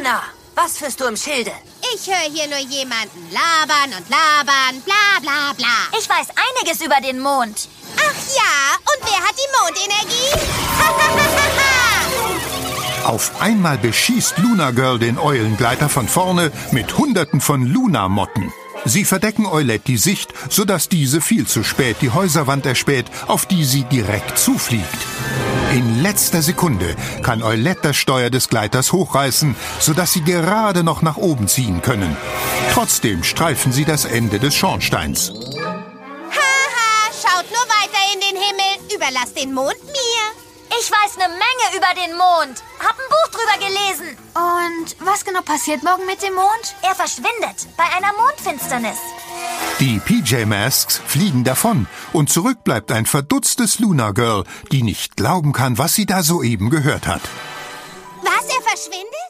Luna, was führst du im Schilde? Ich höre hier nur jemanden labern und labern, bla bla bla. Ich weiß einiges über den Mond. Ach ja, und wer hat die Mondenergie? Auf einmal beschießt Luna Girl den Eulengleiter von vorne mit Hunderten von Luna-Motten. Sie verdecken Eulette die Sicht, sodass diese viel zu spät die Häuserwand erspäht, auf die sie direkt zufliegt. In letzter Sekunde kann Eulette das Steuer des Gleiters hochreißen, sodass sie gerade noch nach oben ziehen können. Trotzdem streifen sie das Ende des Schornsteins. Haha, schaut nur weiter in den Himmel. Überlasst den Mond mir. Ich weiß eine Menge über den Mond. Hab ein Buch drüber gelesen. Und was genau passiert morgen mit dem Mond? Er verschwindet bei einer Mondfinsternis. Die PJ Masks fliegen davon und zurück bleibt ein verdutztes Luna Girl, die nicht glauben kann, was sie da soeben gehört hat. Was, er verschwindet?